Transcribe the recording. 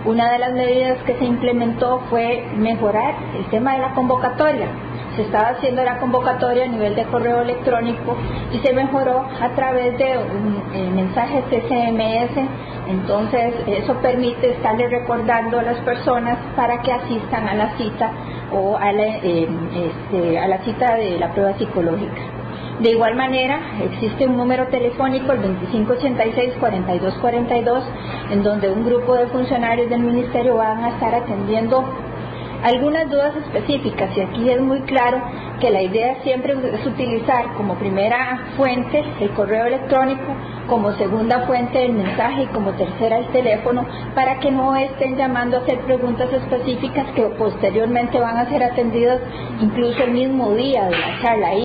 Una de las medidas que se implementó fue mejorar el tema de la convocatoria. Se estaba haciendo la convocatoria a nivel de correo electrónico y se mejoró a través de mensajes SMS. Entonces eso permite estarle recordando a las personas para que asistan a la cita o a la cita de la prueba psicológica. De igual manera, existe un número telefónico, el 2586-4242, en donde un grupo de funcionarios del Ministerio van a estar atendiendo algunas dudas específicas, y aquí es muy claro que la idea siempre es utilizar como primera fuente el correo electrónico, como segunda fuente el mensaje y como tercera el teléfono, para que no estén llamando a hacer preguntas específicas que posteriormente van a ser atendidas incluso el mismo día de la charla.